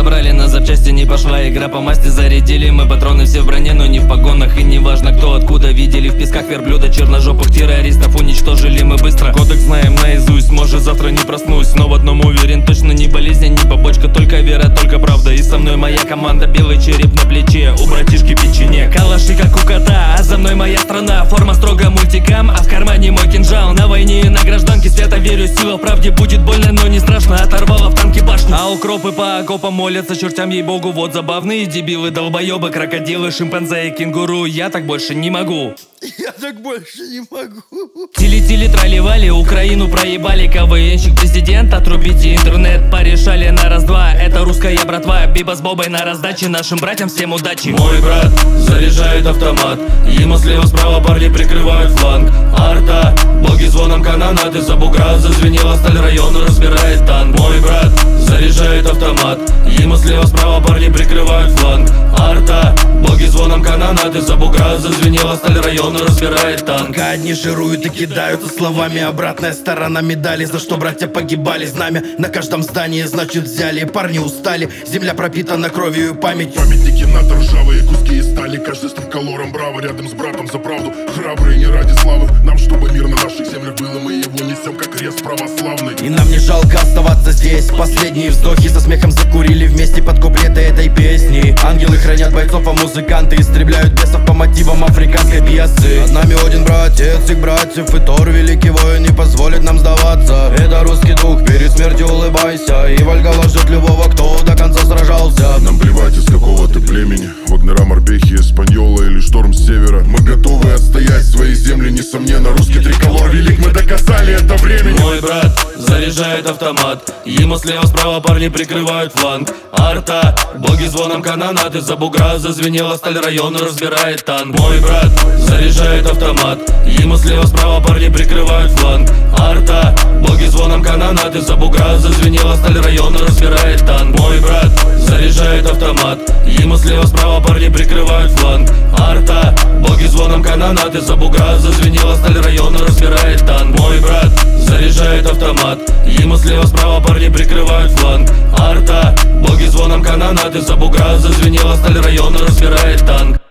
собрали на запчасти, не пошла игра по масти. Зарядили мы патроны все в броне, но не в погонах. И не важно кто откуда, видели в песках верблюда черножопых террористов. Уничтожили мы быстро, кодекс знаем наизусть. Может завтра не проснусь, но в одном уверен, точно не болезнь, не побочка, только вера, только правда. И со мной моя команда, белый череп на плече, у братишки печенье. Калаши как у кота, а за мной моя страна. Форма строго мультикам, а в кармане мой кинжал. На войне и на гражданке свято верю, сила в правде. Будет больно, но не страшно, оторвало в танке башню. А укропы по окопам молятся чертям, ей-богу. Вот забавные дебилы, долбоебы, крокодилы, шимпанзе и кенгуру. Я так больше не могу. Я так больше не могу. Тили-тили, тролливали, Украину проебали. КВНщик, президент, отрубите интернет. Порешали на раз-два, это русская братва. Биба с Бобой на раздаче, нашим братьям всем удачи. Мой брат заряжает автомат, ему слева-справа парни прикрывают фланг. Арта, боги звоном канонады, за бугра зазвенела сталь, район разбирает танк. Мой брат заряжает автомат, ему слева-справа парни прикрывают фланг. Арта, боги звоном канонады, за бугра зазвенела сталь, район разбирает танк. Пока одни жируют и кидаются словами, обратная сторона медали, за что братья погибали. Знамя на каждом здании, значит взяли. Парни устали, земля пропитана кровью и память. Памятники НАТО, ржавые куски из стали. Каждый с триколором браво, рядом с братом за правду. Храбрые не ради славы, нам чтобы мир на наших землях было. Мы его несем как крест православный. И нам не жалко оставаться здесь. Последние вздохи со смехом закурили вместе под куплеты этой песни. Ангелы хранят бойцов, а музыканты истребляют бесов по мотивам африканской пьесы. Над нами один братец, их братьев, и Тор, великий воин, не позволит нам сдаваться. Это русский дух, перед смертью улыбайся. И Вальгалла ждет любого, кто до конца сражался. Нам плевать, из какого ты племени, Вагнера, Морпехи, Эспаньола или Шторм с севера. Мы готовы отстоять свои земли, несомненно. Русский триколор велик, мы доказали это времени. Мой брат заряжает автомат, ему слева-справа парни прикрывают фланг. Арта, боги звоном канонады, за бугра зазвенела сталь, район разбирает танк. Мой брат заряжает автомат, ему слева-справа парни прикрывают фланг. Арта, боги звоном канонады, за бугра зазвенела сталь, район разбирает танк. Мой брат заряжает автомат, ему слева-справа парни прикрывают фланг. Арта, боги звоном канонады, за бугра зазвенела сталь, район разбирает танк. Мой брат заряжает автомат, ему слева-справа парни прикрывают фланг. Арта, боги звоном канонады, за бугра зазвенела сталь, район разбирает танк.